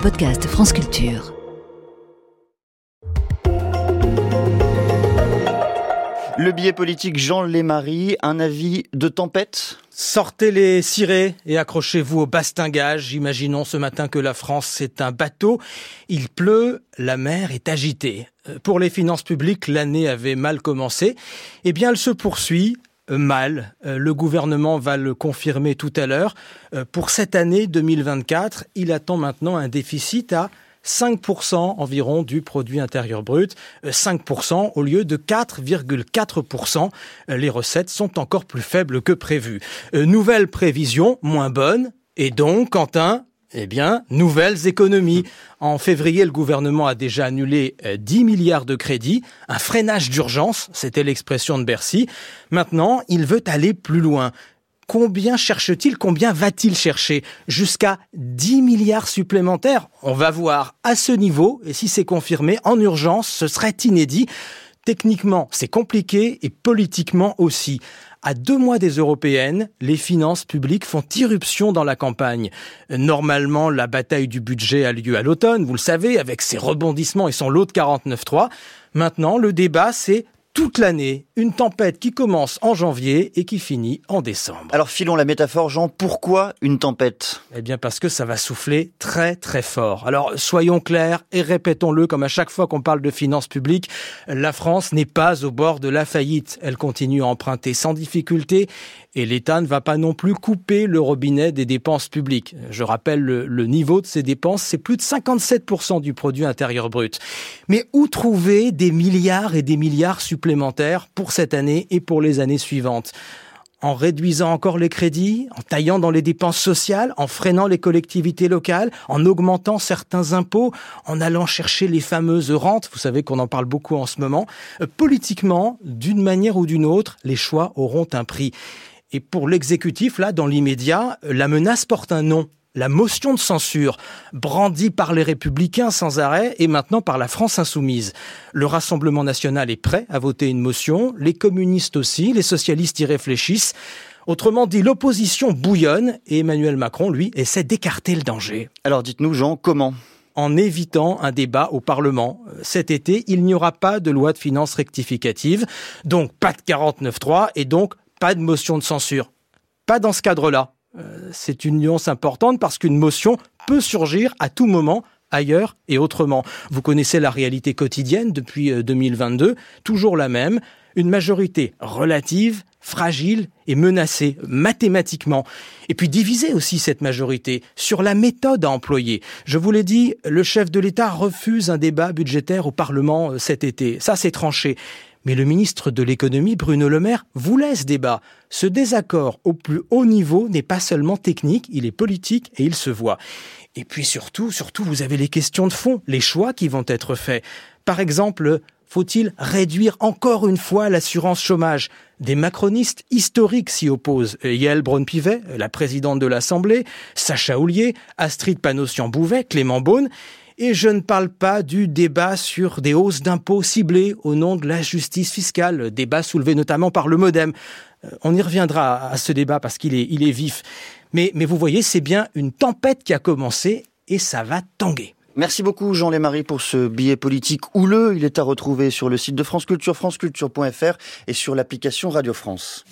podcast France Culture. Le billet politique Jean Lémarie, un avis de tempête ? Sortez les cirés et accrochez-vous au bastingage. Imaginons ce matin que la France, c'est un bateau. Il pleut, la mer est agitée. Pour les finances publiques, l'année avait mal commencé. Eh bien, elle se poursuit mal. Le gouvernement va le confirmer tout à l'heure. Pour cette année 2024, il attend maintenant un déficit à 5% environ du produit intérieur brut, 5% au lieu de 4,4%. Les recettes sont encore plus faibles que prévu. Nouvelle prévision, moins bonne, et donc, Quentin, nouvelles économies. En février, le gouvernement a déjà annulé 10 milliards de crédits, un freinage d'urgence, c'était l'expression de Bercy. Maintenant, il veut aller plus loin. Combien cherche-t-il ? Combien va-t-il chercher ? Jusqu'à 10 milliards supplémentaires ? On va voir à ce niveau, et si c'est confirmé, en urgence, ce serait inédit. Techniquement, c'est compliqué et politiquement aussi. À 2 mois des européennes, les finances publiques font irruption dans la campagne. Normalement, la bataille du budget a lieu à l'automne, vous le savez, avec ses rebondissements et son lot de 49.3. Maintenant, le débat, c'est toute l'année, une tempête qui commence en janvier et qui finit en décembre. Alors filons la métaphore, Jean, pourquoi une tempête ? Eh bien parce que ça va souffler très très fort. Alors soyons clairs et répétons-le comme à chaque fois qu'on parle de finances publiques, la France n'est pas au bord de la faillite. Elle continue à emprunter sans difficulté et l'État ne va pas non plus couper le robinet des dépenses publiques. Je rappelle le niveau de ces dépenses, c'est plus de 57% du produit intérieur brut. Mais où trouver des milliards et des milliards supplémentaires pour cette année et pour les années suivantes ? En réduisant encore les crédits, en taillant dans les dépenses sociales, en freinant les collectivités locales, en augmentant certains impôts, en allant chercher les fameuses rentes, vous savez qu'on en parle beaucoup en ce moment. Politiquement, d'une manière ou d'une autre, les choix auront un prix. Et pour l'exécutif, là, dans l'immédiat, la menace porte un nom. La motion de censure, brandie par les Républicains sans arrêt et maintenant par la France insoumise. Le Rassemblement national est prêt à voter une motion, les communistes aussi, les socialistes y réfléchissent. Autrement dit, l'opposition bouillonne et Emmanuel Macron, lui, essaie d'écarter le danger. Alors dites-nous, Jean, comment ? En évitant un débat au Parlement. Cet été, il n'y aura pas de loi de finances rectificative, donc pas de 49.3 et donc pas de motion de censure. Pas dans ce cadre-là. C'est une nuance importante parce qu'une motion peut surgir à tout moment, ailleurs et autrement. Vous connaissez la réalité quotidienne depuis 2022, toujours la même, une majorité relative, fragile et menacée mathématiquement. Et puis diviser aussi cette majorité sur la méthode à employer. Je vous l'ai dit, le chef de l'État refuse un débat budgétaire au Parlement cet été. Ça, c'est tranché. Mais le ministre de l'économie, Bruno Le Maire, voulait ce débat. Ce désaccord au plus haut niveau n'est pas seulement technique, il est politique et il se voit. Et puis surtout, vous avez les questions de fond, les choix qui vont être faits. Par exemple, faut-il réduire encore une fois l'assurance chômage ? Des macronistes historiques s'y opposent. Yael Braun-Pivet, la présidente de l'Assemblée, Sacha Houlié, Astrid Panosyan-Bouvet, Clément Beaune. Et je ne parle pas du débat sur des hausses d'impôts ciblées au nom de la justice fiscale, débat soulevé notamment par le MoDem. On y reviendra à ce débat parce qu'il est vif. Mais vous voyez, c'est bien une tempête qui a commencé et ça va tanguer. Merci beaucoup Jean Lémarie pour ce billet politique houleux. Il est à retrouver sur le site de France Culture, franceculture.fr et sur l'application Radio France.